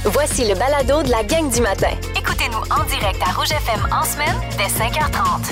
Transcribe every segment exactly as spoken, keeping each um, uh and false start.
Voici le balado de la gang du matin. Écoutez-nous en direct à Rouge F M en semaine dès cinq heures trente.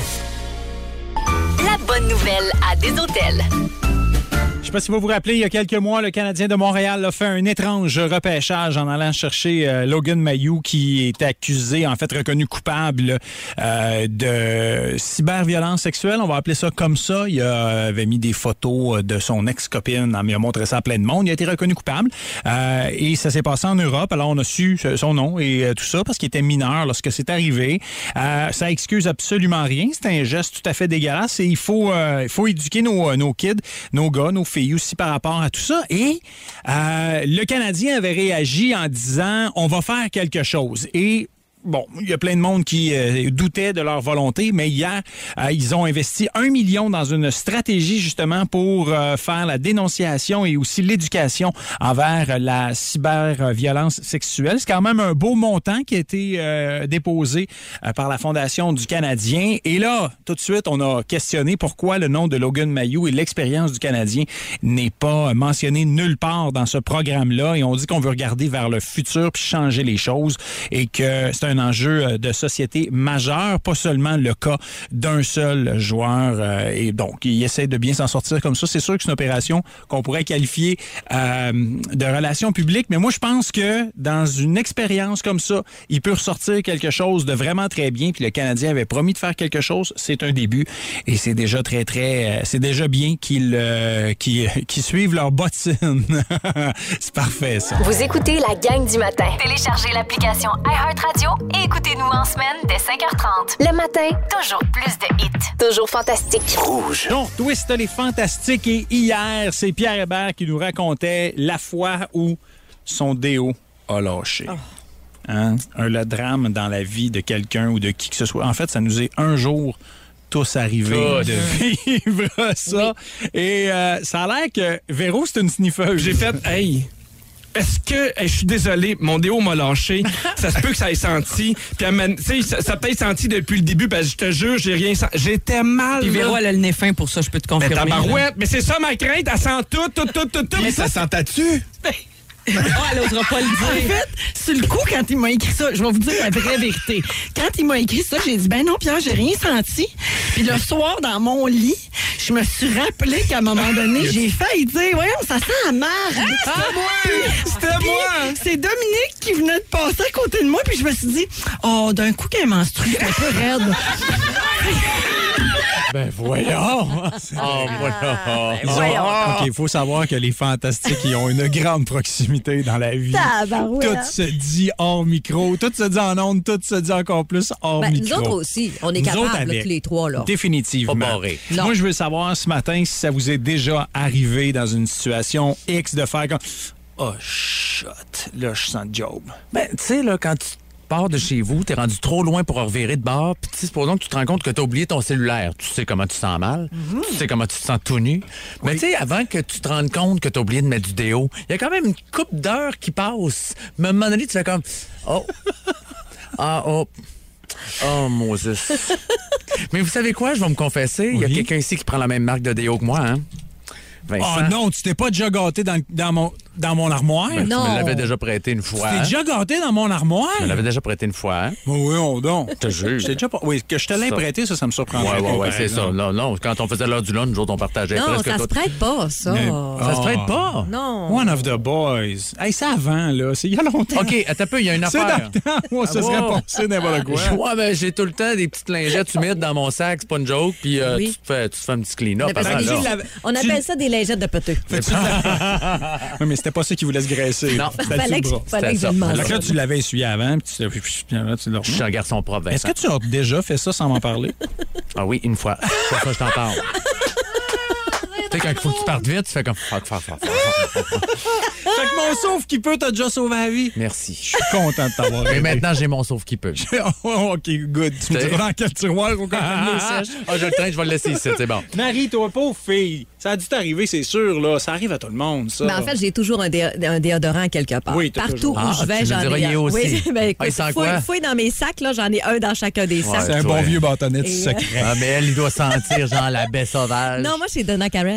La bonne nouvelle à des hôtels. Je ne sais pas si vous vous rappelez, il y a quelques mois, le Canadien de Montréal a fait un étrange repêchage en allant chercher euh, Logan Mailloux, qui est accusé, en fait reconnu coupable euh, de cyberviolence sexuelle. On va appeler ça comme ça. Il a, avait mis des photos de son ex-copine, il a montré ça à plein de monde. Il a été reconnu coupable euh, et ça s'est passé en Europe. Alors, on a su son nom et euh, tout ça parce qu'il était mineur lorsque c'est arrivé. Euh, ça excuse absolument rien. C'est un geste tout à fait dégueulasse et il faut, euh, il faut éduquer nos, nos kids, nos gars, nos filles aussi par rapport à tout ça. Et euh, le Canadien avait réagi en disant « on va faire quelque chose ». Et bon, il y a plein de monde qui euh, doutait de leur volonté, mais hier, euh, ils ont investi un million dans une stratégie justement pour euh, faire la dénonciation et aussi l'éducation envers la cyberviolence sexuelle. C'est quand même un beau montant qui a été euh, déposé euh, par la Fondation du Canadien. Et là, tout de suite, on a questionné pourquoi le nom de Logan Mailloux et l'expérience du Canadien n'est pas mentionné nulle part dans ce programme-là. Et on dit qu'on veut regarder vers le futur puis changer les choses et que c'est un enjeu de société majeur, pas seulement le cas d'un seul joueur. Euh, et donc, il essaie de bien s'en sortir comme ça. C'est sûr que c'est une opération qu'on pourrait qualifier euh, de relations publiques, mais moi, je pense que dans une expérience comme ça, il peut ressortir quelque chose de vraiment très bien. Puis le Canadien avait promis de faire quelque chose. C'est un début et c'est déjà très, très... Euh, c'est déjà bien qu'ils, euh, qu'ils, qu'ils suivent leur bottine. C'est parfait, ça. Vous écoutez la gang du matin. Téléchargez l'application iHeartRadio et écoutez-nous en semaine dès cinq heures trente. Le matin, toujours plus de hits. toujours fantastique. Rouge. Non, twist les fantastiques. Et hier, c'est Pierre Hébert qui nous racontait la fois où son déo a lâché. Oh. Hein? Un, le drame dans la vie de quelqu'un ou de qui que ce soit. En fait, ça nous est un jour tous arrivés oh, de vivre ça. Oui. Et euh, ça a l'air que Véro, c'est une sniffeuse. J'ai fait, hey... Est-ce que, hey, je suis désolé, mon déo m'a lâché. Ça se peut que ça ait senti. Puis, tu sais, ça, ça peut être senti depuis le début, parce que je te jure, j'ai rien senti. J'étais mal. Puis Véro, elle a le nez fin pour ça, je peux te confirmer. Mais tabarouette, mais c'est ça ma crainte, elle sent tout, tout, tout, tout, tout. Mais ça sentait-tu? Oh, elle n'osera pas le dire. En fait, sur le coup, quand il m'a écrit ça, je vais vous dire la vraie vérité. Quand il m'a écrit ça, j'ai dit, ben non, Pierre, j'ai rien senti. Puis le soir, dans mon lit, je me suis rappelé qu'à un moment donné, j'ai failli dire, voyons, ça sent la marde. Ah, c'était moi! C'était moi! C'est Dominique qui venait de passer à côté de moi, puis je me suis dit, oh, d'un coup qu'elle menstrue, c'est un peu raide. Ben voyons! Oh, voilà! Ils ont... OK, il faut savoir que les fantastiques, ils ont une grande proximité dans la vie. Tabarouette. Tout se dit hors micro, tout se dit en ondes, tout se dit encore plus hors ben, micro. Nous autres aussi, on est capables, tous les trois. Là. Définitivement. Pas barré. Moi, je veux savoir ce matin si ça vous est déjà arrivé dans une situation X de faire comme « Oh, shit, là, je sens job. » Ben, tu sais, là, quand tu pars de chez vous, t'es rendu trop loin pour revirer de bord, puis tu sais, supposons que tu te rends compte que t'as oublié ton cellulaire. Tu sais comment tu te sens mal, mm-hmm. tu sais comment tu te sens tout nu. Oui. Mais tu sais, avant que tu te rendes compte que t'as oublié de mettre du déo, il y a quand même une couple d'heures qui passent. Mais à un moment donné, tu fais comme « Oh! Ah, oh! Oh, Moses! » Mais vous savez quoi? Je vais me confesser. Il oui. y a quelqu'un ici qui prend la même marque de déo que moi, hein? Vincent. Oh non, tu t'es pas déjà gâté dans, dans, mon, dans mon armoire? Ben, non. Tu me l'avais déjà prêté une fois. Tu t'es déjà gâté dans mon armoire? Tu me l'avais déjà prêté une fois. Hein? Oh oui, on donc. Je te jure. Déjà pas... Oui, que je te l'ai prêté, ça, ça me surprend. Oui, oui, oui, c'est ça. Non, non, quand on faisait l'heure du lunch, nous autres, on partageait non, presque tout. Non, ça se prête pas, ça. Mais... Ça se prête pas? Non. One of the boys. Hey, c'est avant, là. C'est il y a longtemps. OK, attends un peu, il y a une affaire. C'est dans le temps. Moi, ça serait passé n'importe quoi. Ouais, ben, j'ai tout le temps des petites lingettes humides dans mon sac, c'est pas une joke, puis euh, oui. tu, te fais, tu te fais un petit clean-up. On appelle, ça, on appelle ça des lingettes de peteux. Oui, mais c'était pas ça qui vous laisse graisser. Non, fallait que, fallait que je le mange. Là, tu l'avais essuyé avant, puis tu, tu Je suis un garçon propre. Est-ce que tu as déjà fait ça sans m'en parler? Ah oui, une fois. C'est pour ça que je t'en parle. Tu sais, quand il faut que tu partes vite, tu fais comme fuck, fuck, fuck, fuck. Fait que mon sauve qui peut t'a déjà sauvé la vie. Merci. Je suis content de t'avoir aidé. Mais maintenant, j'ai mon sauve qui peut. Oh, OK, good. Tu me diras dans quel tiroir ou quand même sèche. Ah, je le traîne, je vais le laisser ici, c'est bon. Marie, toi, pauvre fille, ça a dû t'arriver, c'est sûr, là. Ça arrive à tout le monde, ça. Mais en fait, j'ai toujours un, dé- un déodorant quelque part. Oui, partout toujours. où Ah, je vais, j'en ai un. aussi. Oui, ben, écoute, ah, il sent fouille, quoi? fouille dans mes sacs, là, j'en ai un dans chacun des sacs. Ouais, c'est un bon vieux bâtonnet de Et secret. Ah, mais elle, il doit sentir genre la baie sauvage. Non, moi, c'est Donna Karen.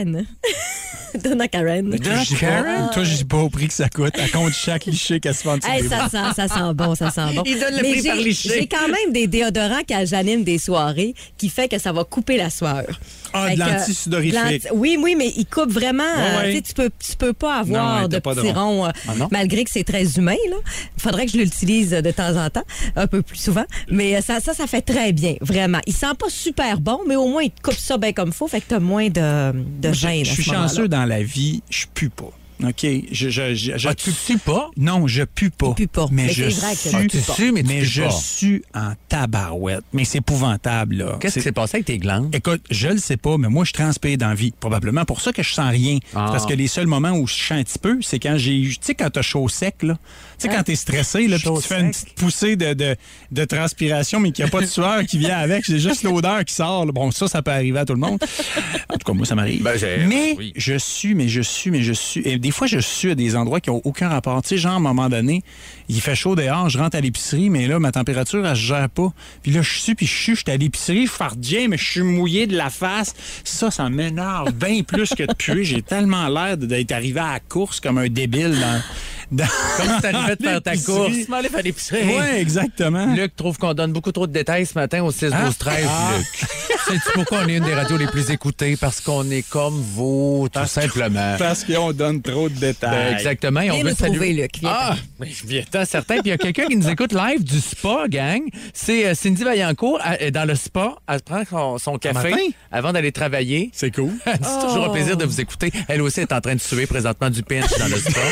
Karen. Donna Karen. Donna Karen? Toi, j'ai pas au prix que ça coûte. À compte chaque liché qu'elle se vend dessus Hey, des ça, sent, ça sent bon, ça sent bon. Il donne le Mais prix j'ai- par liché. J'ai quand même des déodorants quand j'anime des soirées qui fait que ça va couper la sueur. Ah, Fait de que, l'antisudorifique. l'anti- Oui, oui, mais il coupe vraiment. Ouais, ouais. euh, tu sais, Tu peux, tu peux pas avoir Non, ouais, de t'as pas de petits rond. ronds, euh, Ah non? malgré que c'est très humain. Là. Il faudrait que je l'utilise de temps en temps, un peu plus souvent. Mais euh, ça, ça, ça fait très bien, vraiment. Il sent pas super bon, mais au moins, il te coupe ça bien comme il faut, fait que t'as moins de, de Moi, gêne. Je à suis ce moment-là. chanceux dans la vie, je pue pas. OK? Je, je, je, je- Ah, tu sues pas? Non, je pue pas. Tu pues pas. Mais, Mais je c'est vrai que sue. tu pues pas. Tu sues, mais tu mais pues je pas. sue en tabarouette. Mais c'est épouvantable, là. Qu'est-ce C'est- qui s'est passé avec tes glandes? Écoute, je le sais pas, mais moi, je transpire dans la vie. Probablement pour ça que je sens rien. Ah. Parce que les seuls moments où je sens un petit peu, c'est quand j'ai. Tu sais, quand t'as chaud sec, là. Tu sais, quand t'es stressé, là, puis Chaud tu fais une sec. petite poussée de, de, de transpiration, mais qu'il n'y a pas de sueur qui vient avec. C'est juste l'odeur qui sort. là. Bon, ça, ça peut arriver à tout le monde. En tout cas, moi, ça m'arrive. Ben, j'ai- mais oui. je sue, mais je sue, mais je sue. Et des fois, je sue à des endroits qui n'ont aucun rapport. Tu sais, genre, à un moment donné, il fait chaud dehors, je rentre à l'épicerie, mais là, ma température, elle se gère pas. Puis là, je sue, puis je sue, je suis à l'épicerie, je farde bien, mais je suis mouillé de la face. Ça, ça m'énerve bien plus que de puer. J'ai tellement l'air d'être arrivé à la course comme un débile dans... dans Comme si t'arrivais de faire ta l'épicerie. course. Tu m'en allais faire l'épicerie. Oui, exactement. Luc trouve qu'on donne beaucoup trop de détails ce matin au six douze treize, Ah. Luc. Sais-tu pourquoi on est une des radios les plus écoutées? Parce qu'on est comme vous, tout simplement. Parce qu'on donne trop de détails. Ben, exactement. Et on Viens veut nous trouver, saluer... Luc. Viens. Ah, mais bien temps, certain. Puis il y a quelqu'un qui nous écoute live du spa, gang. C'est euh, Cindy Vaillancourt. Elle est dans le spa. Elle prend son, son café matin? avant d'aller travailler. C'est cool. C'est toujours un plaisir de vous écouter. Elle aussi est en train de suer présentement du pinch dans le spa.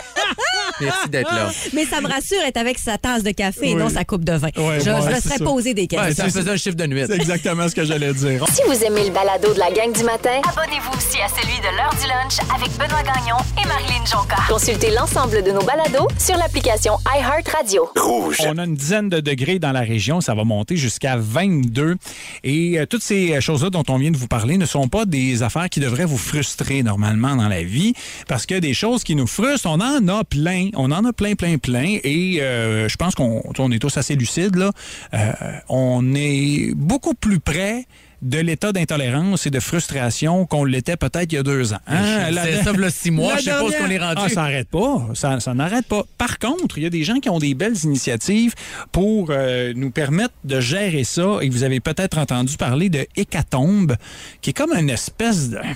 Merci d'être là. Mais ça me rassure être avec sa tasse de café et Oui. non sa coupe de vin. Ouais, je bon, je me c'est serais ça. posé des Ouais, questions. ça faisait un chiffre de nuit. C'est exactement ce que j'allais dire. Si vous aimez le balado de la gang du matin, Abonnez-vous aussi à celui de l'heure du lunch avec Benoît Gagnon et Marilyn Jonca. consultez l'ensemble de nos balados sur l'application iHeartRadio. On a une dizaine de degrés dans la région. Ça va monter jusqu'à vingt-deux. Et euh, toutes ces choses-là dont on vient de vous parler ne sont pas des affaires qui devraient vous frustrer normalement dans la vie. Parce que des choses qui nous frustrent, on en a plein. On en a plein, plein, plein. Et euh, je pense qu'on on est tous assez lucides, là. Euh, on est beaucoup plus près de l'état d'intolérance et de frustration qu'on l'était peut-être il y a deux ans. Hein? La- C'est ça, là, six mois. la Je suppose dernière- qu'on est rendu. Ah, ça n'arrête pas. Ça, ça n'arrête pas. Par contre, il y a des gens qui ont des belles initiatives pour euh, nous permettre de gérer ça. Et vous avez peut-être entendu parler de Hécatombe, qui est comme une espèce de...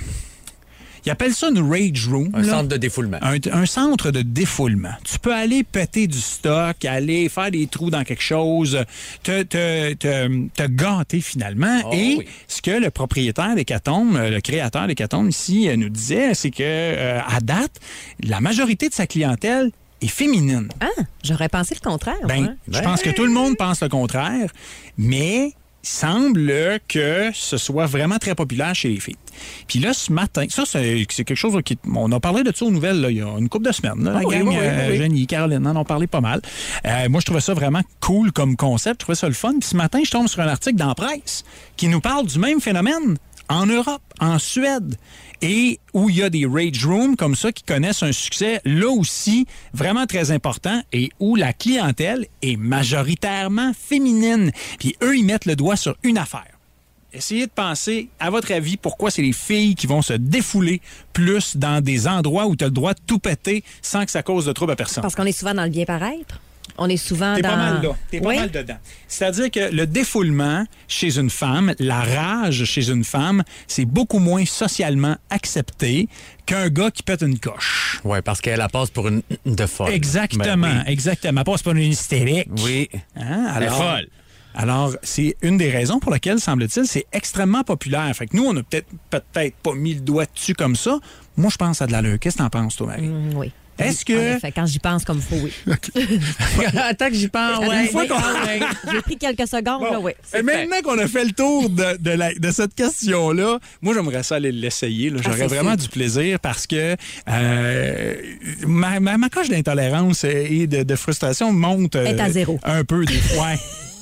Ils appellent ça une rage room. Un là. centre de défoulement. Un, un centre de défoulement. Tu peux aller péter du stock, aller faire des trous dans quelque chose, te, te, te, te gâter finalement. Oh, Et oui. ce que le propriétaire d'Hécatombe, le créateur d'Hécatombe ici, euh, nous disait, c'est que euh, à date, la majorité de sa clientèle est féminine. Ah, j'aurais pensé le contraire. Ben, moi. je pense que tout le monde pense le contraire, mais il semble que ce soit vraiment très populaire chez les filles. Puis là, ce matin, ça, c'est c'est quelque chose qui... On a parlé de ça aux nouvelles là, il y a une couple de semaines. Là, Ah la oui, gang, oui, oui, euh, oui. Jenny, Caroline en ont parlé pas mal. Euh, moi, je trouvais ça vraiment cool comme concept. Je trouvais ça le fun. Puis ce matin, je tombe sur un article dans la presse qui nous parle du même phénomène en Europe, en Suède, et où il y a des rage rooms comme ça qui connaissent un succès là aussi vraiment très important et où la clientèle est majoritairement féminine. Puis eux, ils mettent le doigt sur une affaire. Essayez de penser, à votre avis, pourquoi c'est les filles qui vont se défouler plus dans des endroits où tu as le droit de tout péter sans que ça cause de trouble à personne. Parce qu'on est souvent dans le bien-paraître. On est souvent T'es dans... pas mal là. T'es pas Oui? mal dedans. C'est-à-dire que le défoulement chez une femme, la rage chez une femme, c'est beaucoup moins socialement accepté qu'un gars qui pète une coche. Oui, parce qu'elle la passe pour une de folle. Exactement, Ben exactement. Pas, c'est pas une hystérique. oui. Hein? Elle est Alors, folle. alors, c'est une des raisons pour lesquelles, semble-t-il, c'est extrêmement populaire. Fait que nous, on a peut-être peut-être pas mis le doigt dessus comme ça. Moi, je pense à de l'allure. Qu'est-ce que t'en penses, toi, Marie? Mm, oui. Est-ce En que... effet, quand j'y pense comme il faut, oui. Attends que j'y pense. Une fois qu'on- J'ai pris quelques secondes, Bon. là, oui. Et maintenant qu'on a fait le tour de, de, la- de cette question-là, moi, j'aimerais ça aller l'essayer. là. J'aurais c'est vraiment sûr. du plaisir parce que euh, ma, ma, ma coche d'intolérance et de, de frustration monte euh, Est à zéro. un peu des fois.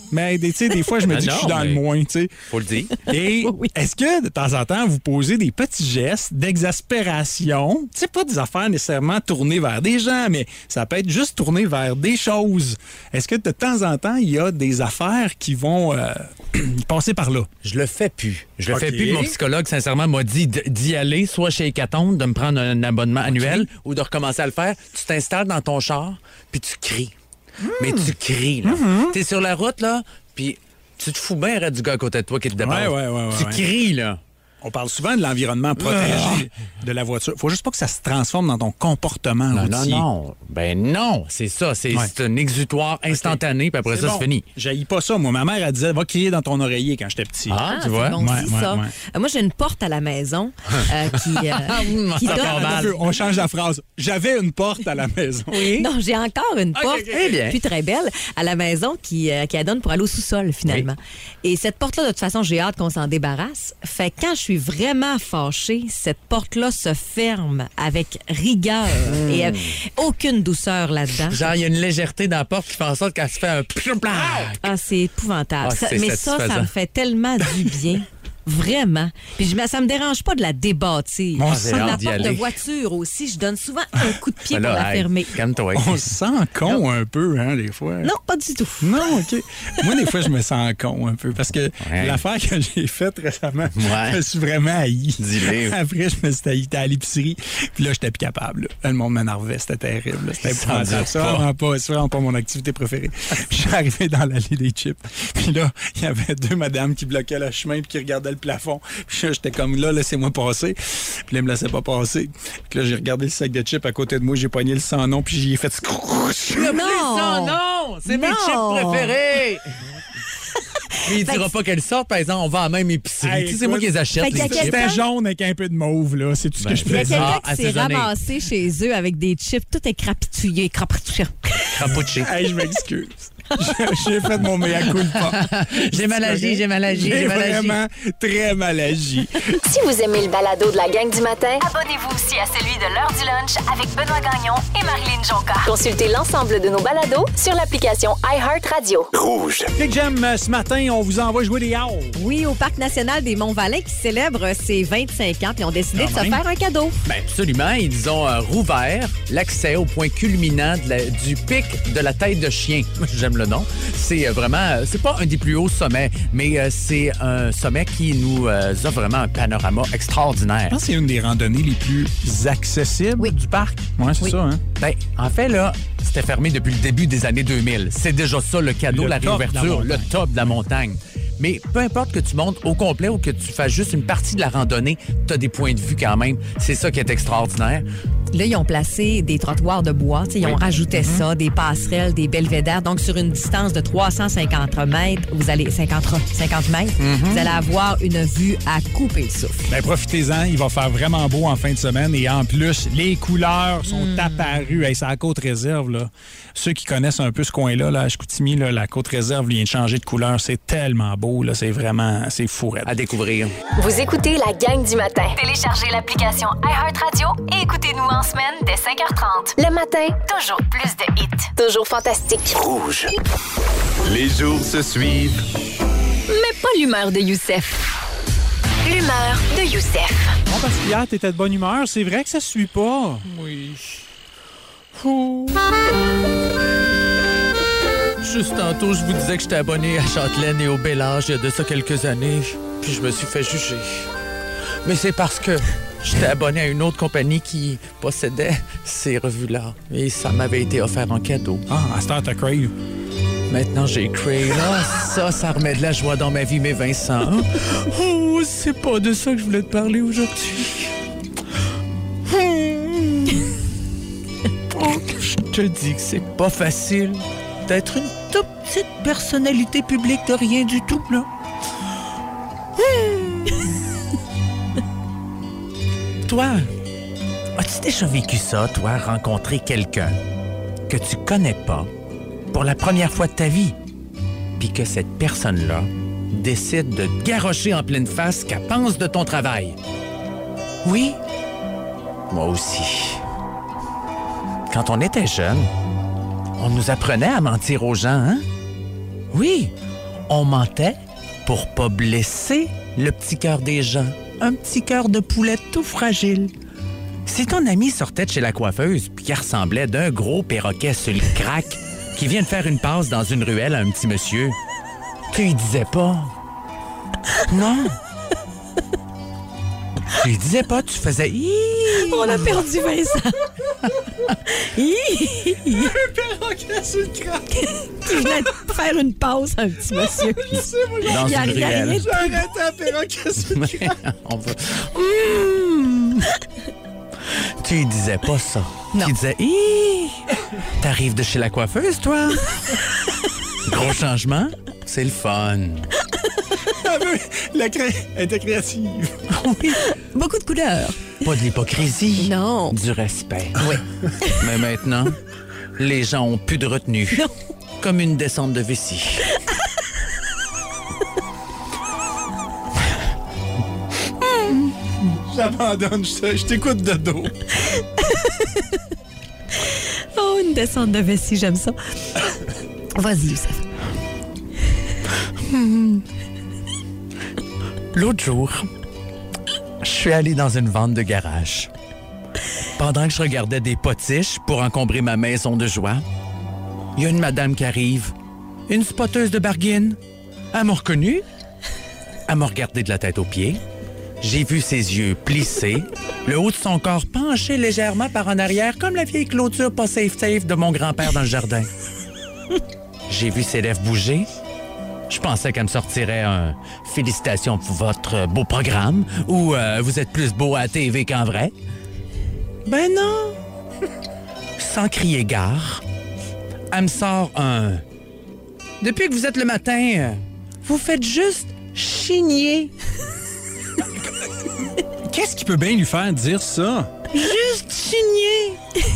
Mais tu sais, des fois, je me dis Ah que je suis non, dans le mais- moins, tu sais. Faut le dire. Et Oui. est-ce que, de temps en temps, vous posez des petits gestes d'exaspération? Tu sais, pas des affaires nécessairement tournées vers des gens, mais ça peut être juste tourné vers des choses. Est-ce que, de temps en temps, il y a des affaires qui vont euh, passer par là? Je le fais plus. Je le OK. fais plus. Mon psychologue, sincèrement, m'a dit d- d'y aller, soit chez Hécatombe, de me prendre un abonnement annuel ou de recommencer à le faire. Tu t'installes dans ton char, puis tu cries. Mais tu cries, là. T'es sur la route, là, puis tu te fous bien raide du gars à côté de toi qui te dépasse. Ouais, ouais, ouais, ouais, tu ouais. cries, là. On parle souvent de l'environnement protégé de la voiture. Faut juste pas que ça se transforme dans ton comportement Non, non, routier. non. Ben non, c'est ça. C'est Ouais. c'est un exutoire instantané, puis après C'est ça, bon. c'est fini. J'haïs pas ça. Moi, ma mère, elle disait, va crier dans ton oreiller quand j'étais petit. Ah, tu c'est vois? bon Ouais, aussi, ouais, ça. ouais. Euh, moi, j'ai une porte à la maison euh, qui, euh, qui Ça donne... part mal. Un peu, on change la phrase. J'avais une porte à la maison. Non, j'ai encore une porte, ok. Eh bien. puis très belle, à la maison qui, euh, qui la donne pour aller au sous-sol, finalement. Et cette porte-là, de toute façon, j'ai hâte qu'on s'en débarrasse. Fait que quand je suis vraiment fâchée, cette porte-là se ferme avec rigueur et euh, aucune douceur là-dedans. Genre, il y a une légèreté dans la porte qui fait en sorte qu'elle se fait un plou-plac. Ah, c'est épouvantable. Ah, Ça- c'est mais ça, ça satisfaisant. me fait tellement du bien. Vraiment. Puis je, me- ça me dérange pas de la débâtir. On Comme sent la hâte d'y porte de aller. voiture aussi, je donne souvent un coup de pied Ben là, pour la hey, fermer. Calme-toi. On se sent con un peu, hein, des fois. Non, pas du tout. Non, OK. Moi, des fois, je me sens con un peu parce que Ouais. l'affaire que j'ai faite récemment, Ouais. je me suis vraiment haï. Dis-le. Après, je me suis haï, j'étais à l'épicerie. Puis là, j'étais plus capable. là. Le monde m'énervait. C'était terrible. là. C'était Sans dire épouvantable. C'est pas. vraiment pas, c'est vraiment pas mon activité préférée. Puis je suis arrivé dans l'allée des chips. Puis là, il y avait deux madames qui bloquaient le chemin puis qui regardaient le plafond. Puis là, j'étais comme là, laissez-moi passer. Puis là, ils me laissaient pas passer. Puis là, j'ai regardé le sac de chips à côté de moi. J'ai pogné le sang non puis j'y ai fait scrouch. Non! non! C'est mes Non! chips préférés! Mais il dira pas qu'elles sortent, par exemple, on va à la même épicerie. Hey, Tu sais, c'est moi qui écoute, les achète, Fait qu'il y a les chips. quelqu'un- C'était jaune avec un peu de mauve, là. C'est tout ce Ben, que je Il y a peux dire. quelqu'un Ah, qui s'est assaisonné. ramassé chez eux avec des chips tout écrapitouillés, crapitouillés. Crapouché. Hey, je m'excuse. J'ai- J'ai fait mon mea culpa. J'ai mal agi, j'ai mal agi, J'ai j'ai mal agi. vraiment très mal agi. Si vous aimez le balado de la gang du matin, Abonnez-vous aussi à celui de l'heure du lunch avec Benoît Gagnon et Marilyn Jonca. consultez l'ensemble de nos balados sur l'application iHeartRadio. Click Jam, euh, ce matin, on vous envoie jouer des hauts. Oui, au Parc national des Monts-Valin qui célèbre ses vingt-cinq ans, puis ils ont décidé Quand de se même. faire un cadeau. Ben absolument. Ils ont euh, rouvert l'accès au point culminant de la- du pic de la tête de chien. J'aime le nom. C'est euh, vraiment, euh, c'est pas un des plus hauts sommets, mais euh, c'est un sommet qui nous euh, offre vraiment un panorama extraordinaire. Je pense que c'est une des randonnées les plus accessibles du parc. Oui, c'est Oui. ça, hein? Ben, en fait, là, c'était fermé depuis le début des années deux mille. C'est déjà ça, le cadeau, Le la top de la réouverture, le montagne. top de la montagne. Mais peu importe que tu montes au complet ou que tu fasses juste une partie de la randonnée, tu as des points de vue quand même. C'est ça qui est extraordinaire. Là, ils ont placé des trottoirs de bois. Tu sais, Ils ont rajouté ça, des passerelles, des belvédères. Donc, sur une distance de trois cent cinquante mètres, vous allez cinquante, cinquante mètres, vous allez avoir une vue à couper le souffle. Ben, profitez-en, il va faire vraiment beau en fin de semaine. Et en plus, les couleurs sont apparues. Hey, c'est à la Côte-Réserve, là. Ceux qui connaissent un peu ce coin-là, là, à Chicoutimi, là, la Côte-Réserve vient de changer de couleur. C'est tellement beau, là. C'est vraiment, c'est fou, raide. À découvrir. Vous écoutez la gang du matin. Téléchargez l'application iHeartRadio et écoutez-nous en semaine dès cinq heures trente. Le matin, Toujours plus de hits. toujours fantastique. Les jours se suivent. Mais pas l'humeur de Youssef. L'humeur de Youssef. Bon, parce qu'hier, t'étais de bonne humeur. C'est vrai que ça se suit pas. Oui. Juste tantôt, je vous disais que j'étais abonné à Châtelaine et au Bel Âge il y a de ça quelques années, puis je me suis fait juger. Mais c'est parce que j'étais abonné à une autre compagnie qui possédait ces revues-là, et ça m'avait été offert en cadeau. Ah, à Star t'as Crave. Maintenant, j'ai Crave. Là, ça, ça remet de la joie dans ma vie, mais Vincent. Oh, c'est pas de ça que je voulais te parler aujourd'hui. Je te dis que c'est pas facile d'être une toute petite personnalité publique de rien du tout, là. Toi, as-tu déjà vécu ça, toi, rencontrer quelqu'un que tu connais pas pour la première fois de ta vie, puis que cette personne-là décide de te garrocher en pleine face qu'elle pense de ton travail? Oui, moi aussi. Quand on était jeune, on nous apprenait à mentir aux gens, hein? Oui, On mentait pour pas blesser le petit cœur des gens. Un petit cœur de poulet tout fragile. Si ton ami sortait de chez la coiffeuse puis qu'il ressemblait d'un gros perroquet sur le crack qui vient de faire une passe dans une ruelle à un petit monsieur, tu lui disais pas. Non. Tu lui disais pas, tu faisais... On a perdu Vincent. Un perroquet sur le crack. Tu venais de faire une pause à un petit monsieur. Dans Il y a une rien- ruelle. rien- J'arrête un perroquet sur le crack. On va... Tu lui disais pas ça. Non. Tu disais, Hi! T'arrives de chez la coiffeuse, toi? Gros changement, c'est le fun. La cré... Elle était créative. Oui. Beaucoup de couleurs. Pas de l'hypocrisie. Non. Du respect. Oui. Mais maintenant, les gens ont plus de retenue. Non. Comme une descente de vessie. J'abandonne, je, je t'écoute de dos. Oh, une descente de vessie, j'aime ça. Vas-y, Youssef. L'autre jour, je suis allé dans une vente de garage. Pendant que je regardais des potiches pour encombrer ma maison de joie, il y a une madame qui arrive, une spoteuse de bargain. Elle m'a reconnu. Elle m'a regardé de la tête aux pieds. J'ai vu ses yeux plissés, le haut de son corps penché légèrement par en arrière, comme la vieille clôture pas safe-safe de mon grand-père dans le jardin. J'ai vu ses lèvres bouger. Je pensais qu'elle me sortirait un « Félicitations pour votre beau programme » ou euh, « Vous êtes plus beau à la T V qu'en vrai ». Ben non! Sans crier gare, elle me sort un « Depuis que vous êtes le matin, vous faites juste chigner. Qu'est-ce qui peut bien lui faire dire ça? Juste chigner. »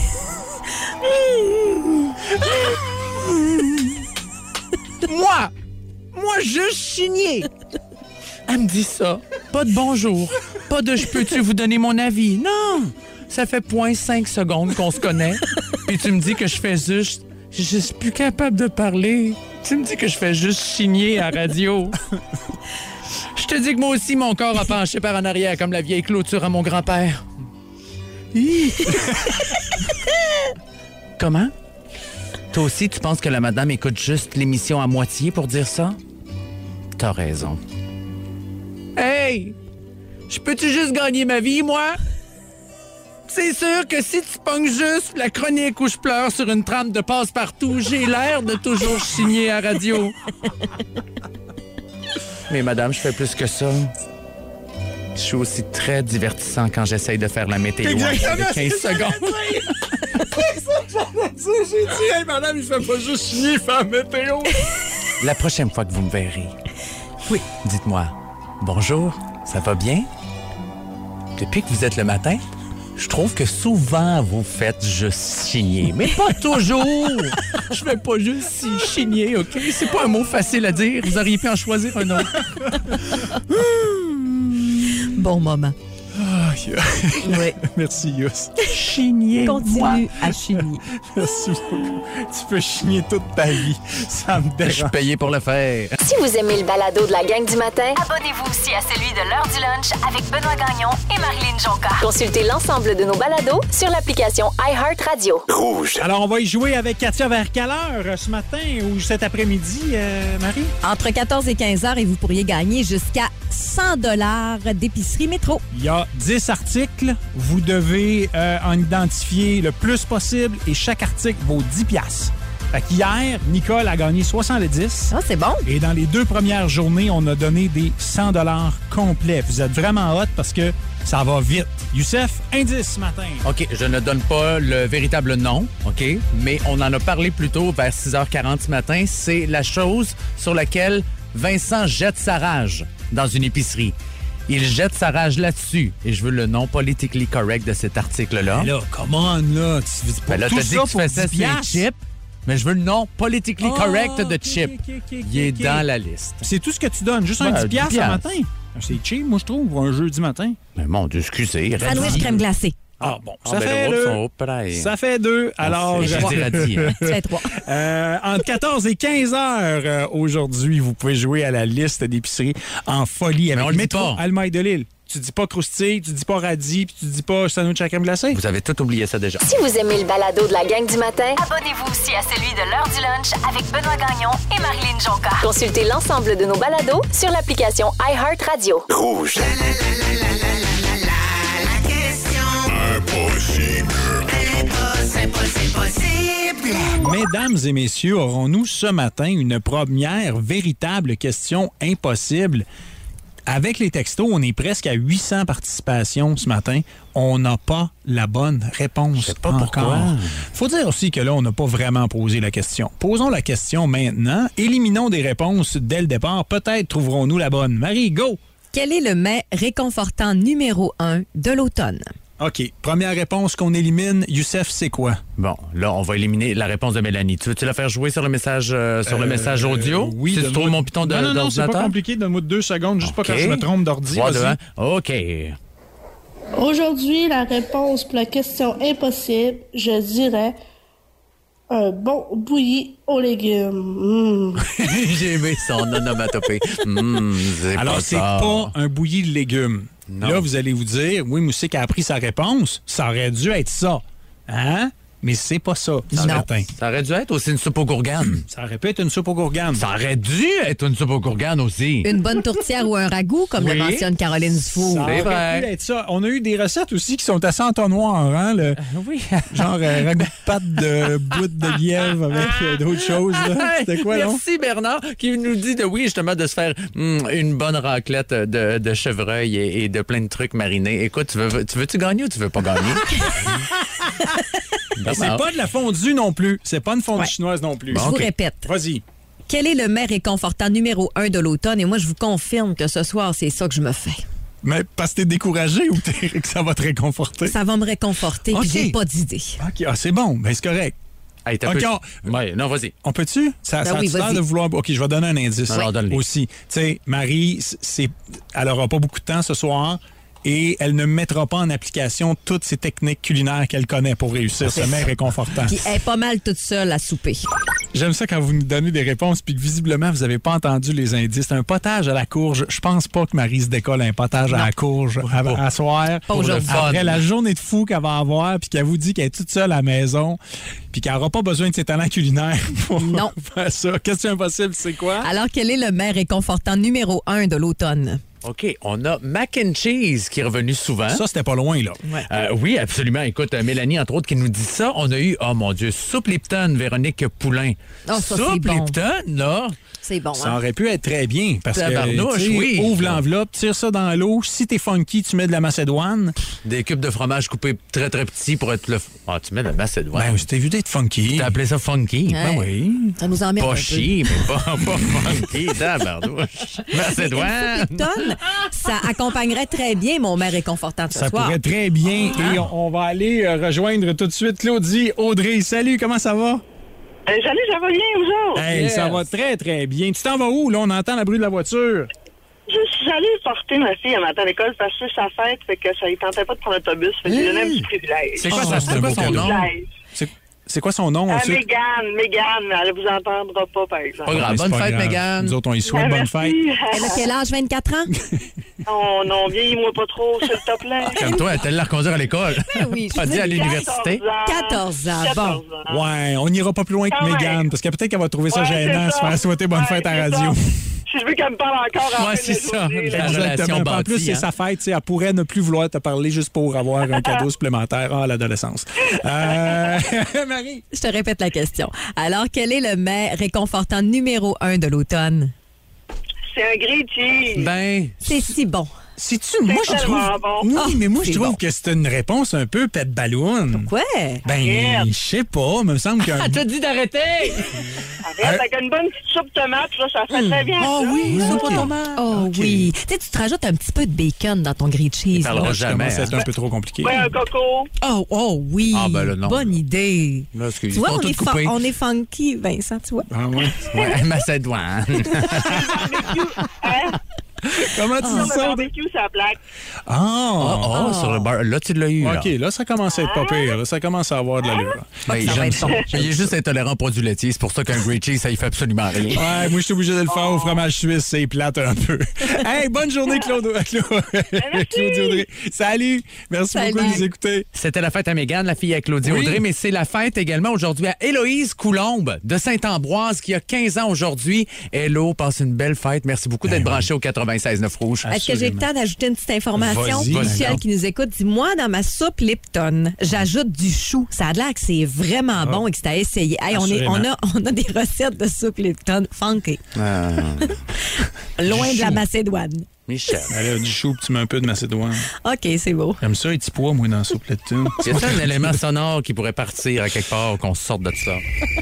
Moi! Moi, juste chigner! Elle me dit ça. Pas de bonjour. Pas de je peux-tu vous donner mon avis. Non! Ça fait point cinq secondes qu'on se connaît. Puis tu me dis que je fais juste... Je suis plus capable de parler. Tu me dis que je fais juste chigner à radio. Je te dis que moi aussi, mon corps a penché par en arrière comme la vieille clôture à mon grand-père. Hi. Comment? Toi aussi, tu penses que la madame écoute juste l'émission à moitié pour dire ça? T'as raison. Hey! Je peux-tu juste gagner ma vie, moi? C'est sûr que si tu pognes juste la chronique où je pleure sur une trame de passe-partout, j'ai l'air de toujours chigner à radio. Mais madame, je fais plus que ça. Je suis aussi très divertissant quand j'essaye de faire la météo en de quinze secondes. J'ai dit, hey, madame, il fait pas juste chier, il fait la météo. La prochaine fois que vous me verrez, oui, dites-moi, bonjour, ça va bien? Depuis que vous êtes le matin, je trouve que souvent vous faites juste chigner, mais pas toujours. Je fais pas juste si chigner, OK? C'est pas un mot facile à dire. Vous auriez pu en choisir un autre. Bon moment. Ah, Oui. merci, Yus. Chigner. Continue à chigner. Merci beaucoup. Tu peux chigner toute ta vie. Ça me Je suis dérange. payé pour le faire. Si vous aimez le balado de la gang du matin, Abonnez-vous aussi à celui de l'heure du lunch avec Benoît Gagnon et Marilyn Jonca. consultez l'ensemble de nos balados sur l'application iHeartRadio. Rouge. Alors, on va y jouer avec Katia vers quelle heure euh, ce matin ou cet après-midi, euh, Marie? Entre quatorze et quinze heures et vous pourriez gagner jusqu'à cent dollars d'épicerie métro. Il y a dix articles. Vous devez euh, en identifier le plus possible et chaque article vaut dix piastres. Fait qu'hier, Nicole a gagné soixante-dix. Ah, c'est bon. Et dans les deux premières journées, on a donné des cent dollars complets. Vous êtes vraiment hot parce que ça va vite. Youssef, indice ce matin. OK, je ne donne pas le véritable nom, OK? Mais on en a parlé plus tôt vers six heures quarante ce matin. C'est la chose sur laquelle Vincent jette sa rage dans une épicerie. Il jette sa rage là-dessus. Et je veux le nom politically correct de cet article-là. Mais là, come on, là. Tu veux Ben là, tout t'as dit ça que tu pour faisais dix ses piastres? chips, mais je veux le nom politically Ah, correct de ok, chip. ok, ok, ok, Il est ok. dans la liste. C'est tout ce que tu donnes, juste un Ouais, dix piastres dix ce piastres. matin. C'est cheap, moi, je trouve, un jeudi matin. Mais mon Dieu, excusez. Sandwich crème glacée. Ah bon, Ah, ça, ben, fait le deux. sont haut pareil. ça fait deux. Alors, je je- dirais dit. Hein. Tu fais trois. Euh, entre quatorze et quinze heures euh, aujourd'hui, vous pouvez jouer à la liste d'épicerie en folie avec on le dit Métro pas. Almaï de Lille. Tu dis pas croustille, tu dis pas radis, puis tu dis pas sandwich à crème glacée. Vous avez tout oublié ça déjà. Si vous aimez le balado de la gang du matin, Abonnez-vous aussi à celui de l'heure du lunch avec Benoît Gagnon et Marilyn Jonca. consultez l'ensemble de nos balados sur l'application iHeartRadio. Rouge. Mesdames et messieurs, aurons-nous ce matin une première véritable question impossible? Avec les textos, on est presque à huit cents participations ce matin. On n'a pas la bonne réponse. Je sais pas encore. pourquoi. Faut dire aussi que là, on n'a pas vraiment posé la question. Posons la question maintenant. Éliminons des réponses dès le départ. Peut-être trouverons-nous la bonne. Marie, go! Quel est le mets réconfortant numéro un de l'automne? OK. Première réponse qu'on élimine. Youssef, c'est quoi? Bon, là, on va éliminer la réponse de Mélanie. Tu veux-tu la faire jouer sur le message, euh, sur le message audio? Oui. Si tu donne-moi- trouves mon piton de, Non, non, non, c'est d'ordinateur? pas compliqué. Donne-moi deux secondes, juste OK. pas quand je me trompe d'ordi. trois, deux, Vas-y. un. OK. Aujourd'hui, la réponse pour la question impossible, je dirais un bon bouilli aux légumes. Mmh. J'ai aimé son onomatopée. Mmh, c'est Alors, pas c'est ça. pas un bouilli de légumes. Non. Là, vous allez vous dire, oui, Moussique a appris sa réponse. Ça aurait dû être ça. Hein? Mais c'est pas ça, ce Non. matin. Ça aurait dû être aussi une soupe aux gourganes. Ça aurait pu être une soupe aux gourganes. Ça aurait dû être une soupe aux gourganes aussi. Une bonne tourtière ou un ragoût, comme Oui. le mentionne Caroline Dufour. Ça C'est aurait vrai. pu être ça. On a eu des recettes aussi qui sont assez entonnoirs, hein? Le, Oui. genre euh, ragoût de pâte de bout de lièvre avec euh, d'autres choses. là. C'était quoi, non? Merci Bernard qui nous dit de oui justement de se faire hum, une bonne raclette de, de chevreuil et, et de plein de trucs marinés. Écoute, tu veux tu veux-tu gagner ou tu veux pas gagner? Et c'est pas de la fondue non plus. C'est pas une fondue Ouais. chinoise non plus. Je vous OK. répète. Vas-y. Quel est le mets réconfortant numéro un de l'automne? Et moi, je vous confirme que ce soir, c'est ça que je me fais. Mais parce que t'es découragé ou t'es, que ça va te réconforter? Ça va me réconforter, puis OK. j'ai pas d'idée. OK, ah, c'est bon. Ben, c'est correct. Hey, t'as OK, peu- on- Ouais, non, vas-y. On peut-tu? Ça, Ben ça oui, a-tu l'air vas-y. de vouloir... OK, je vais donner un indice Alors, donne-les. aussi. Tu sais, Marie, c'est... elle aura pas beaucoup de temps ce soir et elle ne mettra pas en application toutes ces techniques culinaires qu'elle connaît pour réussir ce mets réconfortant. Puis elle est pas mal toute seule à souper. J'aime ça quand vous nous donnez des réponses puis que visiblement, vous n'avez pas entendu les indices. Un potage à la courge. Je pense pas que Marie se décolle un potage à la courge à, à soir. Pas aujourd'hui. Après la journée de fou qu'elle va avoir puis qu'elle vous dit qu'elle est toute seule à la maison puis qu'elle n'aura pas besoin de ses talents culinaires pour Non. faire ça. Question impossible, c'est quoi? Alors, quel est le mets réconfortant numéro un de l'automne? OK, on a mac and cheese qui est revenu souvent. Ça, c'était pas loin, là. Euh, oui, absolument. Écoute, euh, Mélanie, entre autres, qui nous dit ça. On a eu, oh mon Dieu, soupe Lipton, Véronique Poulain. Oh, ça, soupe c'est bon. Lipton, là. C'est bon, Ça hein? aurait pu être très bien parce que Tabarnouche, tu sais, oui. ouvre l'enveloppe, tire ça dans l'eau. Si t'es funky, tu mets de la macédoine. Des cubes de fromage coupés très, très petits pour être le... Ah, tu mets de la macédoine. Ben, c'était vu d'être funky. T'as appelé ça funky? Ouais. Ben oui. Ça nous emmerde un Pas peu. chier, mais pas, pas funky. Tabarnouche. Macédoine. Lipton, ça accompagnerait très bien mon mets réconfortant de ce Ça soir. pourrait très bien. Et on, on va aller euh, rejoindre tout de suite Claudie Audrey. Salut, comment ça va? Euh, salut, ça va bien, vous autres? Hey, Yes. ça va très, très bien. Tu t'en vas où? Là, on entend le bruit de la voiture. Je suis allée porter ma fille à matin à l'école parce que c'est sa fête, fait que ça ne tentait pas de prendre l'autobus, fait que j'ai donné un petit privilège. C'est quoi, Oh, ça, c'est c'est un quoi beau son cadeau. nom? Privilège. C'est, c'est quoi son nom? On Ah, sait- Mégane, Mégane, elle vous entendra pas, par exemple. Pas grave. Ben, c'est Bonne pas fête, grave. Mégane. Nous autres, on y souhaite Ah, bonne merci. fête. Elle a quel âge? vingt-quatre ans? Oh non, vieillis-moi pas trop, s'il te plaît. Comme toi, elle t'a la reconduire à l'école. Ben oui, je Pas dit à l'université. quatorze ans, quatorze bon. ans. Ouais, on n'ira pas plus loin que Quand même. Mégane, parce que peut-être qu'elle va trouver ça Ouais, gênant, c'est se ça. faire souhaiter bonne Ouais, fête à c'est radio. ça. Si je veux qu'elle me parle encore en Ouais, fin c'est de ça. journée, La là. relation Exactement. En bâtie, plus, c'est hein. sa fête. tu sais, Elle pourrait ne plus vouloir te parler juste pour avoir un cadeau supplémentaire. Ah, l'adolescence. Euh, Marie. Je te répète la question. Alors, quel est le mets réconfortant numéro un de l'automne? C'est un grilled cheese. Ben, C'est si bon. C'est-tu. Moi, je trouve. tellement bon. Oui, Ah, mais moi, je c'est trouve bon. que c'est une réponse un peu pet ballon. Ouais. Ben, Arrête. je sais pas. Il me semble qu'un. elle t'a dit d'arrêter. Arrête, avec une bonne petite soupe tomate, là, ça fait très bien. Oh ça. oui, Ça, ok. pas tomate. Oh oui. Tu sais, tu te rajoutes un petit peu de bacon dans ton grilled cheese. Il parlera là. Ça jamais. commence à être hein. un peu trop compliqué. Ouais, un coco. Oh, oh oui. Ah, ben là, non. Bonne idée. Là, parce qu'ils Tu vois, sont on tous est, fa- coupés. on est funky, Vincent, tu vois. Ah, ouais. Ouais, Macédoine. Hein? Comment tu Sur dis le ça? barbecue, ça plaque. Ah! Oh, oh, oh, sur le bar. Là, tu l'as eu. Là. OK, là, ça commence à être pas pire. Là, ça commence à avoir de l'allure. Ben, ça va j'aime être ça. bon. Il est juste intolérant aux produits laitiers. C'est pour ça qu'un grilled cheese, ça y fait absolument rien. Ouais, moi, je suis obligé de le faire au fromage suisse. C'est plate un peu. Hey, bonne journée, Claude. Claude. Claudie Audrey. Salut. Merci Salut. beaucoup de nous écouter. C'était la fête à Mégane, la fille à Claudie Oui. Audrey, mais c'est la fête également aujourd'hui à Héloïse Coulombe de Saint-Ambroise qui a quinze ans aujourd'hui. Hello, passe une belle fête. Merci beaucoup d'être Ben oui. branché au quatre-vingt-seize neuf Rouge. Est-ce que j'ai le temps d'ajouter une petite information? Vas-y, Michel madame. qui nous écoute dit, moi, dans ma soupe Lipton, j'ajoute du chou. Ça a l'air que c'est vraiment bon et que c'est à essayer. Hey, on, est, on, a, on a des recettes de soupe Lipton funky. Ah, Loin Du de la chou. Macédoine. Michel. Elle a du chou, puis tu mets un peu de macédoine. OK, c'est beau. J'aime ça, les petits pois, moi, dans la soupe Lipton. Y a un élément sonore qui pourrait partir à quelque part, qu'on sorte de ça?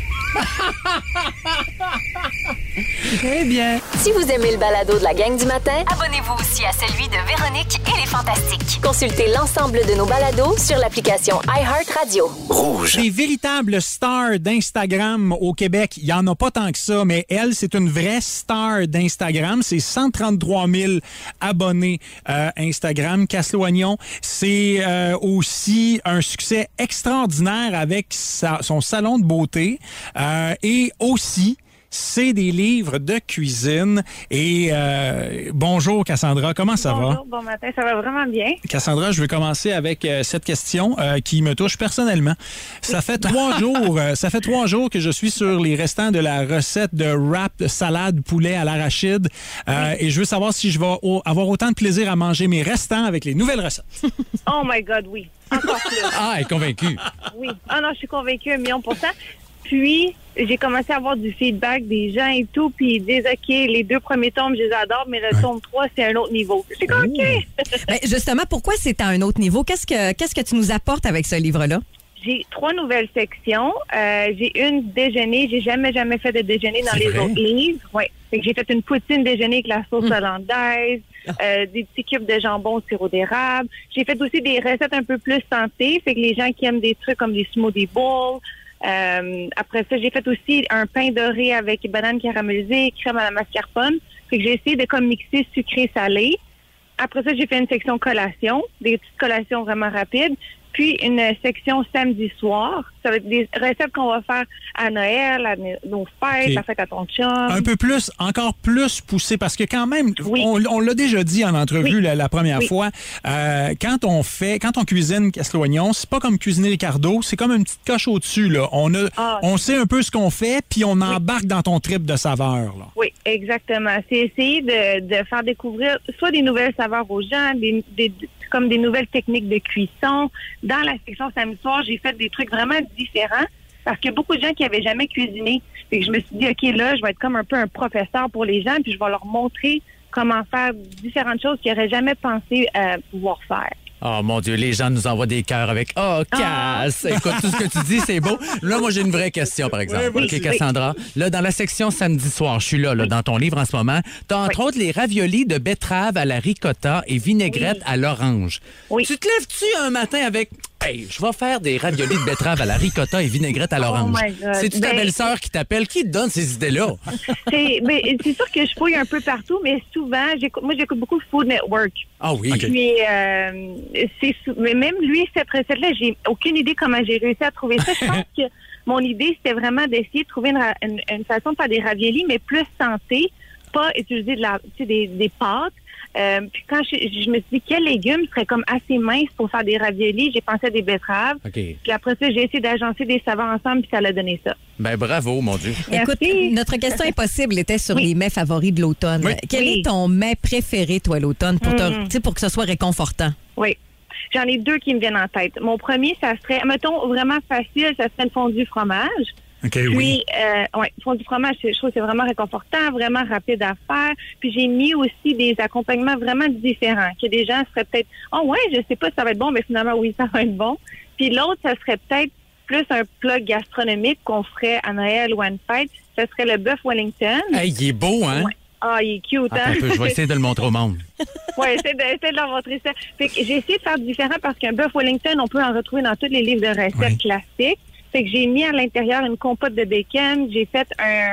Très bien. Si vous aimez le balado de la gang du matin, Abonnez-vous aussi à celui de Véronique et les Fantastiques. consultez l'ensemble de nos balados sur l'application iHeartRadio. Rouge. Des véritables stars d'Instagram au Québec, il n'y en a pas tant que ça, mais elle, c'est une vraie star d'Instagram. C'est cent trente-trois mille abonnés euh, Instagram. Casloignon, c'est euh, aussi un succès extraordinaire avec sa- son salon de beauté euh, et aussi... c'est des livres de cuisine. Et euh, bonjour Cassandra, comment ça va? Bonjour, bon matin, ça va vraiment bien. Cassandra, je vais commencer avec euh, cette question euh, qui me touche personnellement. Ça fait trois jours, euh, ça fait trois jours que je suis sur les restants de la recette de wrap de salade poulet à l'arachide euh, et je veux savoir si je vais au- avoir autant de plaisir à manger mes restants avec les nouvelles recettes. Oh my God, oui. Encore plus. Ah, elle est convaincue. Oui. Ah non, je suis convaincue un million pour cent. Puis, j'ai commencé à avoir du feedback des gens et tout, puis ils disent, OK, les deux premiers tomes, je les adore, mais le tome trois, c'est un autre niveau. Je suis comme, OK. Ben, justement, pourquoi c'est à un autre niveau? Qu'est-ce que, qu'est-ce que tu nous apportes avec ce livre-là? J'ai trois nouvelles sections. Euh, j'ai une déjeuner. J'ai jamais, jamais fait de déjeuner dans C'est les vrai? autres livres. Oui. J'ai fait une poutine déjeuner avec la sauce hollandaise, euh, des petits cubes de jambon au sirop d'érable. J'ai fait aussi des recettes un peu plus santé. Fait que les gens qui aiment des trucs comme des smoothie bowls. Euh, après ça, j'ai fait aussi un pain doré avec banane caramélisée, crème à la mascarpone. Fait que j'ai essayé de comme mixer sucré-salé. Après ça, j'ai fait une section collation, des petites collations vraiment rapides. Puis une section samedi soir. Ça va être des recettes qu'on va faire à Noël, à nos fêtes, Ok. la fête à ton chum. Un peu plus, encore plus poussé, parce que quand même, Oui. on, on l'a déjà dit en entrevue Oui. la, la première Oui. fois, euh, quand on fait, quand on cuisine Casloignon, c'est pas comme cuisiner Ricardo, c'est comme une petite coche au-dessus. Là. On, a, Ah. on sait un peu ce qu'on fait, puis on embarque dans ton trip de saveurs. Là. Oui, exactement. C'est essayer de, de faire découvrir soit des nouvelles saveurs aux gens, des, des, comme des nouvelles techniques de cuisson. Dans la section samedi soir, j'ai fait des trucs vraiment différents parce qu'il y a beaucoup de gens qui n'avaient jamais cuisiné. Et je me suis dit, OK, là, je vais être comme un peu un professeur pour les gens, puis je vais leur montrer comment faire différentes choses qu'ils n'auraient jamais pensé euh, pouvoir faire. Oh mon Dieu, les gens nous envoient des cœurs avec « Oh, casse! Écoute, tout ce que tu dis, c'est beau. Là, moi, j'ai une vraie question, par exemple. Oui, OK, vas-y. Cassandra, là, dans la section samedi soir, je suis là, là dans ton livre en ce moment, tu as entre Oui. autres les raviolis de betterave à la ricotta et vinaigrette Oui. à l'orange. Oui. Tu te lèves-tu un matin avec « Hey, je vais faire des raviolis de betterave à la ricotta et vinaigrette à l'orange. my God. C'est-tu ta Ben- belle-sœur qui t'appelle? Qui te donne ces idées-là? C'est ben, c'est sûr que je fouille un peu partout, mais souvent, j'écoute, moi, j'écoute beaucoup Food Network. Ah oui. Puis, euh, c'est sou- mais même lui, cette recette-là, j'ai aucune idée comment j'ai réussi à trouver ça. Je pense que mon idée, c'était vraiment d'essayer de trouver une, ra- une, une façon de faire des raviolis, mais plus santé, pas utiliser de la, tu sais, des, des pâtes. Euh, puis quand je, je me suis dit, quels légumes seraient comme assez minces pour faire des raviolis, j'ai pensé à des betteraves. OK. Puis après ça, j'ai essayé d'agencer des saveurs ensemble, puis ça l'a donné ça. Ben bravo, mon Dieu. Écoute, Merci. notre question impossible était sur Oui. les mets favoris de l'automne. Oui. Quel Oui. est ton mets préféré, toi, l'automne, pour, te- Mm. tu sais, pour que ce soit réconfortant? Oui. J'en ai deux qui me viennent en tête. Mon premier, ça serait, mettons, vraiment facile, ça serait une fondue fromage. OK, Puis, euh, ouais, fondue fromage, je trouve que c'est vraiment réconfortant, vraiment rapide à faire. Puis, j'ai mis aussi des accompagnements vraiment différents, que des gens seraient peut-être, oh ouais, je sais pas si ça va être bon, mais finalement, oui, ça va être bon. Puis, l'autre, ça serait peut-être plus un plat gastronomique qu'on ferait à Noël ou à une fête. Ça serait le bœuf Wellington. Hey, il est beau, hein? Ouais. Ah, il est cute, Attends hein? un peu, je vais essayer de le montrer au monde. Oui, essaie de, essaie de leur montrer ça. Fait que j'ai essayé de faire différent parce qu'un bœuf Wellington, on peut en retrouver dans tous les livres de recettes Oui. classiques. Fait que j'ai mis à l'intérieur une compote de bacon. J'ai fait un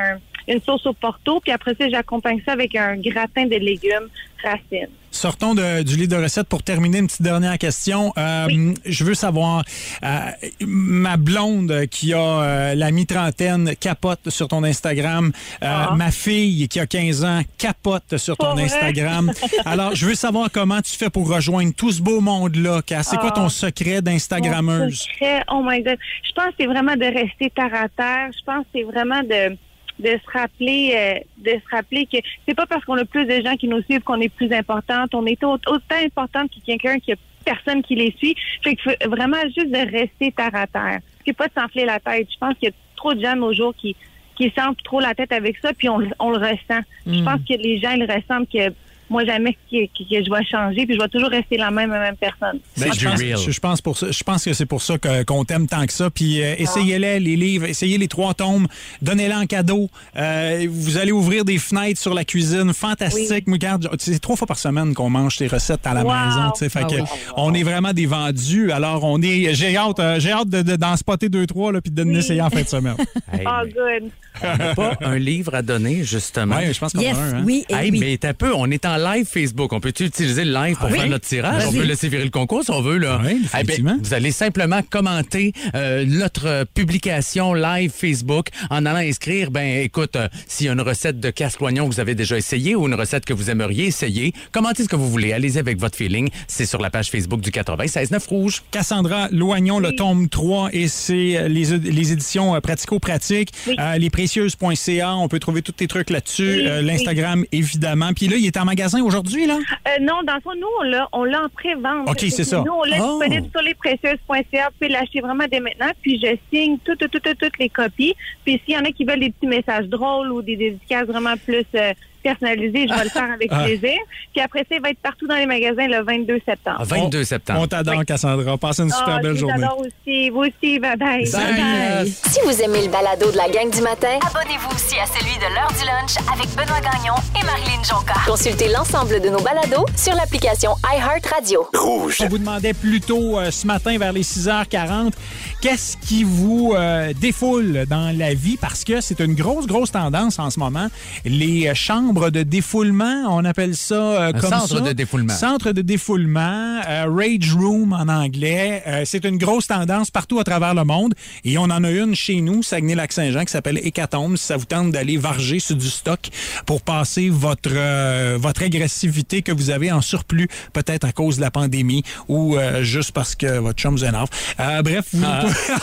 une sauce au porto, puis après ça, j'accompagne ça avec un gratin de légumes racines. Sortons de, du livre de recettes pour terminer une petite dernière question. Euh, oui. Je veux savoir, euh, ma blonde qui a euh, la mi-trentaine capote sur ton Instagram. Euh, ah. Ma fille qui a quinze ans capote sur ton Pour Instagram. Alors, je veux savoir comment tu fais pour rejoindre tout ce beau monde-là. C'est quoi ton secret d'Instagrammeuse? Mon secret, oh my God. Je pense que c'est vraiment de rester terre à terre. Je pense que c'est vraiment de... de se rappeler euh, de se rappeler que c'est pas parce qu'on a plus de gens qui nous suivent qu'on est plus importante. On est autant importante que quelqu'un qui a personne qui les suit. Fait que faut vraiment juste de rester terre à terre. C'est pas de s'enfler la tête. Je pense qu'il y a trop de gens de nos jours qui qui s'enflent trop la tête avec ça, puis on, on le ressent. Mm. Je pense que les gens ils ressentent que moi, jamais que, que, que je vais changer, puis je vais toujours rester la même, la même personne. Ben, je, pense, je, je, pense pour ça, je pense que c'est pour ça que, qu'on t'aime tant que ça. Puis euh, essayez-les, les livres, essayez les trois tomes, donnez-les en cadeau. Euh, vous allez ouvrir des fenêtres sur la cuisine. Fantastique. Oui. Regarde, c'est trois fois par semaine qu'on mange tes recettes à la wow. maison. Fait ah, que, wow. On est vraiment des vendus. Alors, on est. J'ai hâte, euh, j'ai hâte de, de, d'en spotter deux, trois, là, puis de donner essayer en fin de semaine. Hey, oh, good. On n'a pas un livre à donner, justement. Oui, je pense qu'on yes, a un. Hein? Oui, hey, oui. Mais t'as peu, on est en live Facebook. On peut-tu utiliser le live pour ah, faire oui? notre tirage? Vas-y. On peut laisser virer le concours si on veut. Là. Oui, effectivement. Eh bien, vous allez simplement commenter euh, notre publication live Facebook en allant inscrire, ben écoute, euh, s'il y a une recette de casse-loignon que vous avez déjà essayé ou une recette que vous aimeriez essayer, commentez ce que vous voulez. Allez-y avec votre feeling. C'est sur la page Facebook du quatre-vingt-seize neuf Rouge. Cassandra Loignon, oui. Le tome trois, et c'est les, les éditions euh, pratico-pratiques. Oui. Euh, lesprécieuses point c a, on peut trouver tous tes trucs là-dessus. Oui, euh, L'Instagram, oui. évidemment. Puis là, il est en magasin aujourd'hui, là? Euh, non, dans le fond, nous, on l'a, on l'a en pré-vente. OK, c'est ça. Nous, on l'a oh. disponible sur lesprécieuses point c a. Vous pouvez l'acheter vraiment dès maintenant. Puis je signe toutes, toutes, toutes, toutes les copies. Puis s'il y en a qui veulent des petits messages drôles ou des dédicaces vraiment plus euh, personnalisées, je vais le faire avec ah. plaisir. Puis après ça, il va être partout dans les magasins le vingt-deux septembre. Ah, vingt-deux septembre. On, on t'adore, oui. Cassandra. Passez une super oh, belle journée. Je t'adore aussi. Vous aussi. Bye-bye. Bye. Bye. Bye. Si vous aimez le balado de la gang du matin, abonnez-vous aussi à celui de l'heure du lunch avec Benoît Gagnon et Marilyn Jonca. Consultez l'ensemble de nos balados sur l'application iHeartRadio. Rouge. On vous demandait plus tôt euh, ce matin vers les six heures quarante, qu'est-ce qui vous euh, défoule dans la vie? Parce que c'est une grosse, grosse tendance en ce moment. Les euh, chambres de défoulement, on appelle ça euh, comme ça. Centre de défoulement. Centre de défoulement, euh, Rage Room en anglais. Euh, c'est une grosse tendance partout à travers le monde. Et on en a une chez nous, Saguenay-Lac-Saint-Jean, qui s'appelle Hécatombe. Si ça vous tente d'aller varger sur du stock pour passer votre, euh, votre agressivité que vous avez en surplus, peut-être à cause de la pandémie ou euh, juste parce que votre chum vous énerve. Euh, bref, vous... ah.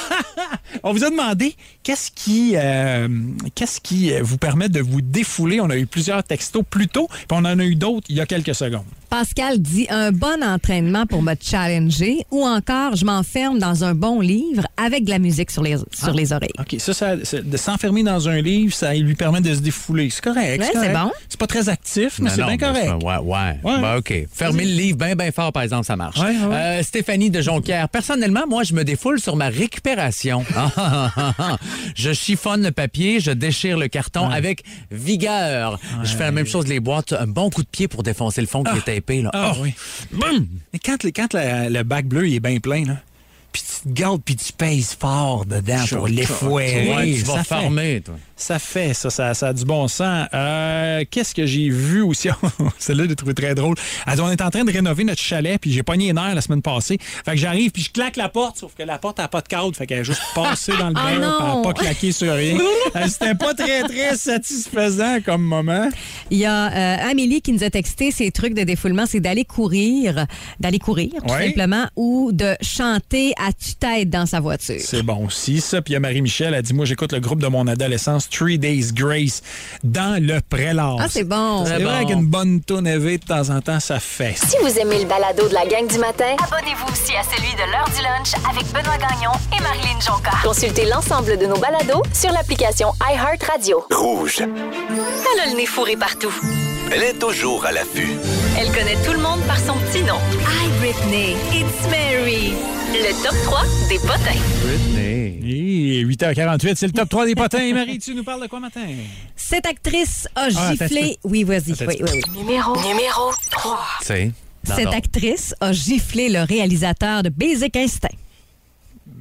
on vous a demandé qu'est-ce qui, euh, qu'est-ce qui vous permet de vous défouler. On a eu plusieurs textos plus tôt, puis on en a eu d'autres il y a quelques secondes. Pascal dit un bon entraînement pour me challenger ou encore je m'enferme dans un bon livre avec de la musique sur les, sur ah, les oreilles. OK, ça, ça de s'enfermer dans un livre, ça lui permet de se défouler. C'est correct. Ouais, c'est, correct. c'est bon. C'est pas très actif, mais non, c'est non, bien correct. C'est, ouais, ouais. ouais. Ben, OK. Fermer le livre bien, bien fort, par exemple, ça marche. Ouais, ouais. Euh, Stéphanie de Jonquière. Personnellement, moi, je me défoule sur ma récupération. Je chiffonne le papier, je déchire le carton ouais. avec vigueur. Ouais. Je fais la même chose, les boîtes. Un bon coup de pied pour défoncer le fond ah. qui est épais. Là. Ah, oh. oui. Boum! Mais quand, quand la, le bac bleu il est bien plein, là, puis tu te gardes puis tu pèses fort dedans Chou, pour l'effouer. Ouais, tu vas farmer, toi. Ça fait, ça, ça, ça a du bon sens. Euh, qu'est-ce que j'ai vu aussi? Celle-là, j'ai trouvé très drôle. Alors, on est en train de rénover notre chalet, puis j'ai pogné les nerfs la semaine passée. Fait que j'arrive, puis je claque la porte, sauf que la porte n'a pas de cadre, fait qu'elle a juste passé dans le beurre, puis elle n'a pas claqué sur rien. C'était pas très, très satisfaisant comme moment. Il y a euh, Amélie qui nous a texté ses trucs de défoulement, c'est d'aller courir, d'aller courir, tout ouais. simplement, ou de chanter à tue-tête dans sa voiture. C'est bon aussi, ça. Puis il y a Marie-Michel, elle dit, moi, j'écoute le groupe de mon adolescence, Three Days Grace, dans le prélat. Ah, c'est bon. C'est vrai bon. qu'une bonne toune élevée de temps en temps, ça fait. Si vous aimez le balado de la gang du matin, abonnez-vous aussi à celui de l'heure du lunch avec Benoît Gagnon et Marilyn Jonca. Consultez l'ensemble de nos balados sur l'application iHeartRadio. Rouge. Elle a le nez fourré partout. Elle est toujours à l'affût. Elle connaît tout le monde par son petit nom. Hi, Britney. It's Mary. Le top trois des potins. Britney. Et huit heures quarante-huit, c'est le top trois des potins. Marie, tu nous parles de quoi matin? Cette actrice a ah, giflé... Oui, vas-y. Oui, oui, oui. Numéro, numéro trois. C'est... Cette actrice a giflé le réalisateur de Basic Instinct.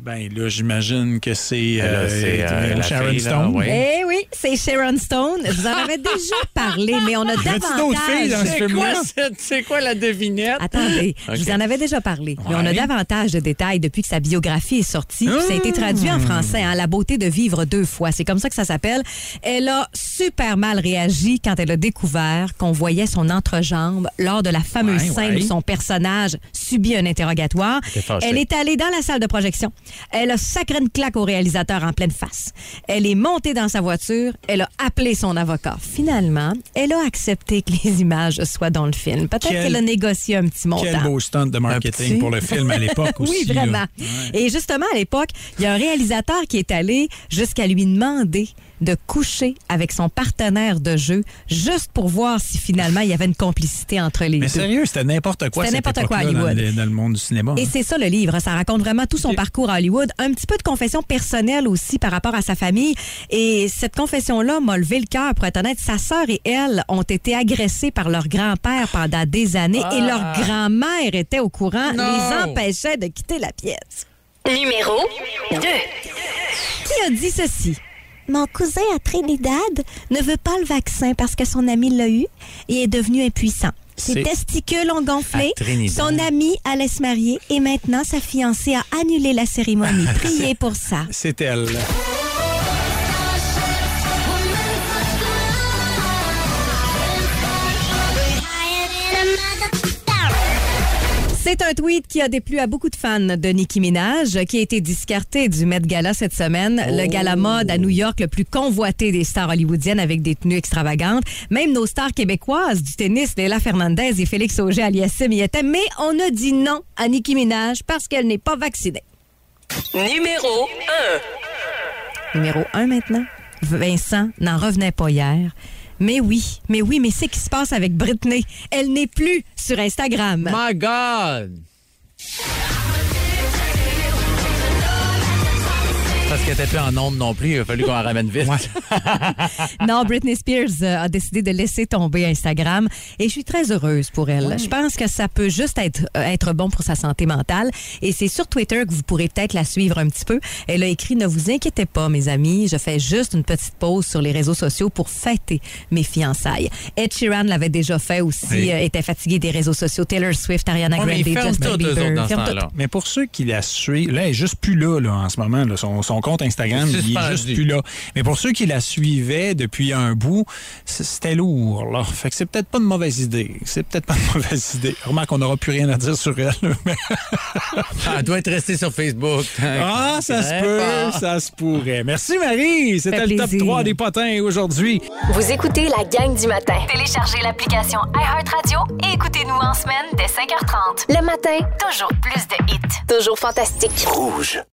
Ben là, j'imagine que c'est, Là, euh, c'est, euh, la Sharon fille, là, Stone. oui. Eh oui, c'est Sharon Stone. Je vous en avais déjà parlé, mais on a Y a-t-il d'autres filles dans davantage... ce C'est quoi, film-là? cette- c'est quoi la devinette? Attendez, Ok. je vous en avais déjà parlé, mais on a Ouais. davantage de détails depuis que sa biographie est sortie. Puis ça a été traduit en français, hein, La beauté de vivre deux fois. C'est comme ça que ça s'appelle. Elle a super mal réagi quand elle a découvert qu'on voyait son entrejambe lors de la fameuse Ouais, scène ouais. où son personnage subit un interrogatoire. T'es fâchée. Elle est allée dans la salle de projection. Elle a sacré une claque au réalisateur en pleine face. Elle est montée dans sa voiture. Elle a appelé son avocat. Finalement, elle a accepté que les images soient dans le film. Peut-être Quel- qu'elle a négocié un petit montant. Quel beau stunt de marketing petit. pour le film à l'époque aussi. Oui, là. vraiment. Et justement, à l'époque, il y a un réalisateur qui est allé jusqu'à lui demander de coucher avec son partenaire de jeu juste pour voir si finalement il y avait une complicité entre les Mais deux. sérieux, c'était n'importe quoi. C'était cette n'importe quoi à époque-là Hollywood. Dans le, dans le monde du cinéma. Et hein. c'est ça le livre. Ça raconte vraiment tout son parcours à Hollywood. Un petit peu de confession personnelle aussi par rapport à sa famille. Et cette confession-là m'a levé le cœur, pour être honnête. Sa sœur et elle ont été agressées par leur grand-père pendant des années et leur grand-mère était au courant, Non. les empêchait de quitter la pièce. Numéro deux. Qui a dit ceci? Mon cousin à Trinidad ne veut pas le vaccin parce que son ami l'a eu et est devenu impuissant. Ses C'est- testicules ont gonflé, À Trinidad. son ami allait se marier et maintenant sa fiancée a annulé la cérémonie. Priez pour ça. C'est elle. C'est un tweet qui a déplu à beaucoup de fans de Nicki Minaj, qui a été discarté du Met Gala cette semaine. Le gala mode à New York, le plus convoité des stars hollywoodiennes avec des tenues extravagantes. Même nos stars québécoises du tennis, Léla Fernandez et Félix Auger-Aliassime y étaient. Mais on a dit non à Nicki Minaj parce qu'elle n'est pas vaccinée. Numéro un. Numéro un maintenant. Vincent n'en revenait pas hier. Mais oui, mais oui, mais c'est ce qui se passe avec Britney. Elle n'est plus sur Instagram. My God! Parce qu'elle n'était plus en onde non plus, il a fallu qu'on la ramène vite. Non, Britney Spears euh, a décidé de laisser tomber Instagram et je suis très heureuse pour elle. Je pense que ça peut juste être, euh, être bon pour sa santé mentale et c'est sur Twitter que vous pourrez peut-être la suivre un petit peu. Elle a écrit « Ne vous inquiétez pas, mes amis, je fais juste une petite pause sur les réseaux sociaux pour fêter mes fiançailles. » Ed Sheeran l'avait déjà fait aussi, Oui. euh, était fatigué des réseaux sociaux. Taylor Swift, Ariana Ouais, mais Grande, ils ferment Justin tout, eux Bieber. autres, dans ce ferment tout. temps-là. Mais pour ceux qui la suivent, là, elle est juste plus là, là en ce moment. Là. Son, son compte Instagram, il est Suspendu. juste plus là. Mais pour ceux qui la suivaient depuis un bout, c- c'était lourd. Là. Fait que c'est peut-être pas une mauvaise idée. C'est peut-être pas une mauvaise idée. Remarque qu'on n'aura plus rien à dire sur elle. là, mais- Elle doit être restée sur Facebook. Ah, ça se Très peut, fort. ça se pourrait. Merci Marie. C'était Fait le top plaisir. trois des potins aujourd'hui. Vous écoutez la gang du matin. Téléchargez l'application iHeartRadio et écoutez-nous en semaine dès cinq heures trente. Le matin, Toujours plus de hits. toujours fantastique. Rouge.